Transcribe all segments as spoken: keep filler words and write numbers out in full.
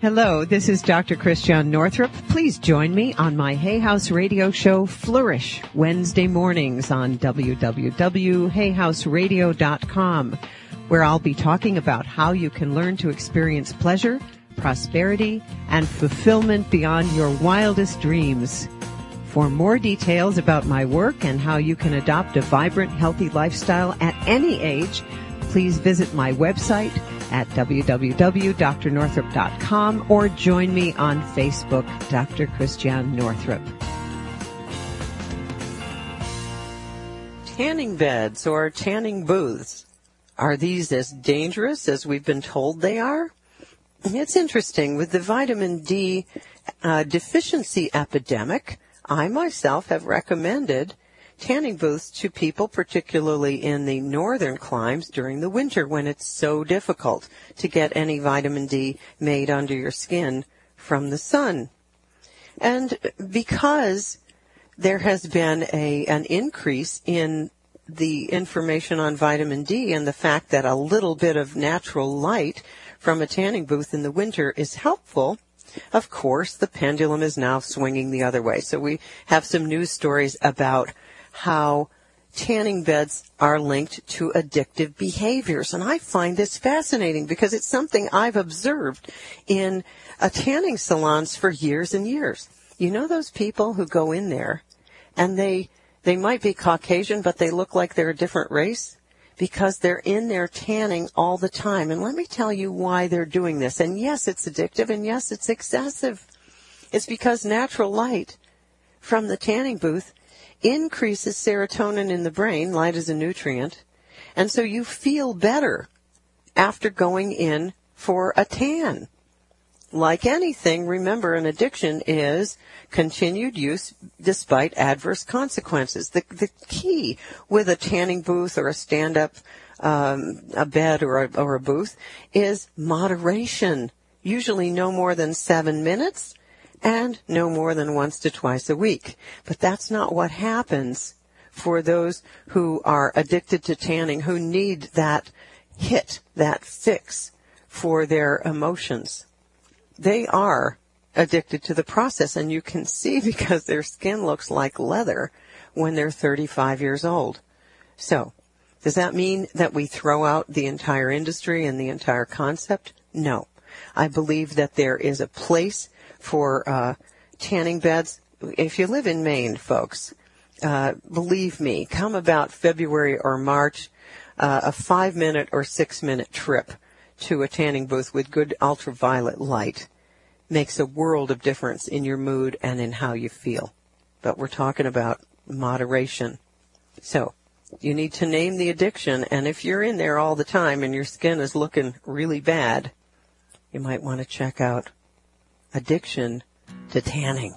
Hello, this is Doctor Christiane Northrup. Please join me on my Hay House radio show, Flourish, Wednesday mornings on w w w dot hay house radio dot com, where I'll be talking about how you can learn to experience pleasure, prosperity, and fulfillment beyond your wildest dreams. For more details about my work and how you can adopt a vibrant, healthy lifestyle at any age, please visit my website at w w w dot d r northrup dot com or join me on Facebook, Doctor Christiane Northrup. Tanning beds or tanning booths. Are these as dangerous as we've been told they are? It's interesting. With the vitamin D uh, deficiency epidemic, I myself have recommended tanning booths to people, particularly in the northern climes during the winter when it's so difficult to get any vitamin D made under your skin from the sun. And because there has been a an increase in the information on vitamin D and the fact that a little bit of natural light from a tanning booth in the winter is helpful, of course, the pendulum is now swinging the other way. So we have some news stories about how tanning beds are linked to addictive behaviors. And I find this fascinating because it's something I've observed in uh, tanning salons for years and years. You know those people who go in there and they they might be Caucasian, but they look like they're a different race because they're in there tanning all the time. And let me tell you why they're doing this. And yes, it's addictive, and yes, it's excessive. It's because natural light from the tanning booth increases serotonin in the brain. Light is a nutrient. And so you feel better after going in for a tan. Like anything, remember, an addiction is continued use despite adverse consequences. The, the key with a tanning booth or a stand-up um, a bed or a, or a booth is moderation. Usually no more than seven minutes. And no more than once to twice a week. But that's not what happens for those who are addicted to tanning, who need that hit, that fix for their emotions. They are addicted to the process, and you can see because their skin looks like leather when they're thirty-five years old. So, does that mean that we throw out the entire industry and the entire concept? No. I believe that there is a place for uh, tanning beds. If you live in Maine, folks, uh, believe me, come about February or March, uh, a five-minute or six-minute trip to a tanning booth with good ultraviolet light makes a world of difference in your mood and in how you feel. But we're talking about moderation. So you need to name the addiction, and if you're in there all the time and your skin is looking really bad, you might want to check out addiction to tanning.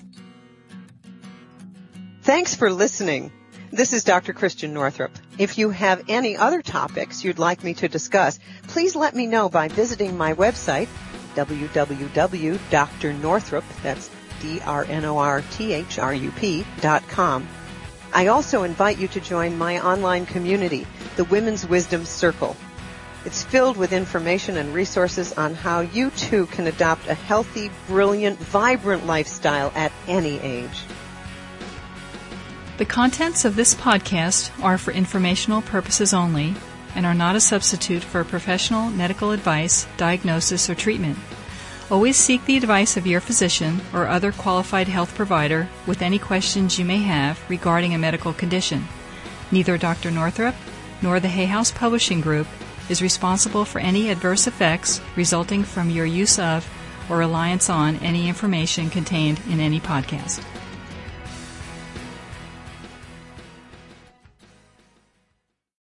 Thanks for listening. This is Doctor Christiane Northrup. If you have any other topics you'd like me to discuss, please let me know by visiting my website, w w w dot doctor northrup, that's D R N O R T H R U P, dot com. I also invite you to join my online community, the Women's Wisdom Circle. It's filled with information and resources on how you too can adopt a healthy, brilliant, vibrant lifestyle at any age. The contents of this podcast are for informational purposes only and are not a substitute for professional medical advice, diagnosis, or treatment. Always seek the advice of your physician or other qualified health provider with any questions you may have regarding a medical condition. Neither Doctor Northrup nor the Hay House Publishing Group is responsible for any adverse effects resulting from your use of or reliance on any information contained in any podcast.